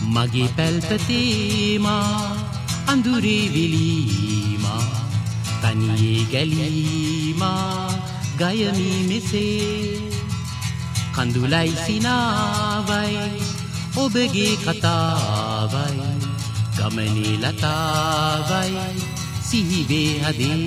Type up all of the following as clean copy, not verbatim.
මගේ පැල්පතේමා අඳුරේ විලීමා තනියේ ගැලීමා ගයමි මෙසේ කඳුලයි සිනාවයි ඔබගේ කතාවයි ගමනේ ලතාවයි සිහිවේ හදේ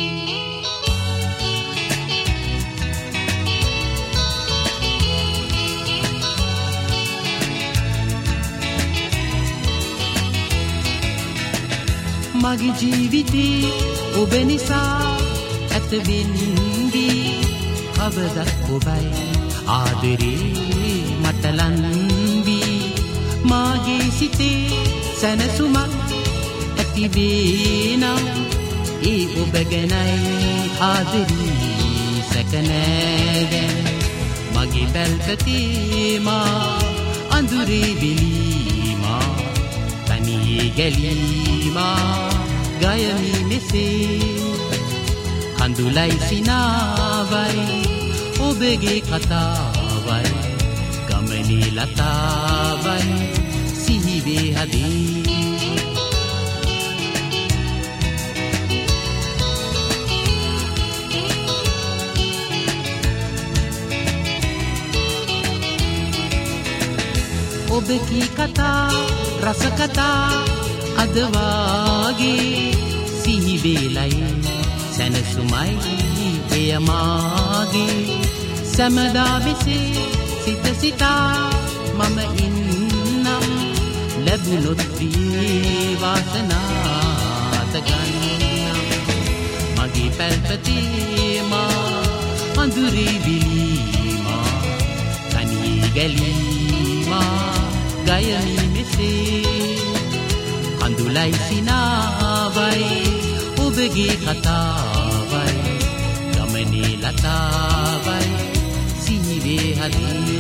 මගේ ජීවිතේ ඔබ නිසා ඇත වෙන්දී කවදත් ඔබයි ආදරේ මට ලන්වී මාගේ සිතේ සැනසුමක් ඇති වේනම් ඒ ඔබ ගැනයි ආදරේ සැක නෑ දැන් මගේ පැල්පතේමා අඳුරේ විලීමා තනියේ ගැලීමා ගයමි මෙසේ කඳුලයි සිනාවයි ඔබගේ කතාවයි ගමනේ ලතාවයි සිහිවේ හදේ ඔබගේ කතා රස කතා අද වාගේ සිහිවේලයි සැනසුමයි එය මාගේ සැමදා විසේ සිත සිතා මම ඉන්නම් ලැබුණොත් ප්‍රිය වාසනාත ගන්නම් මගේ පැල්පතේමා අඳුරේ විලීමා තනියේ ගැලීමා ගයමි මෙසේ කඳුලයි සිනාවයි ඔබගේ කතාවයි ගමනේ ලතාවයි සිහිවේ හදේ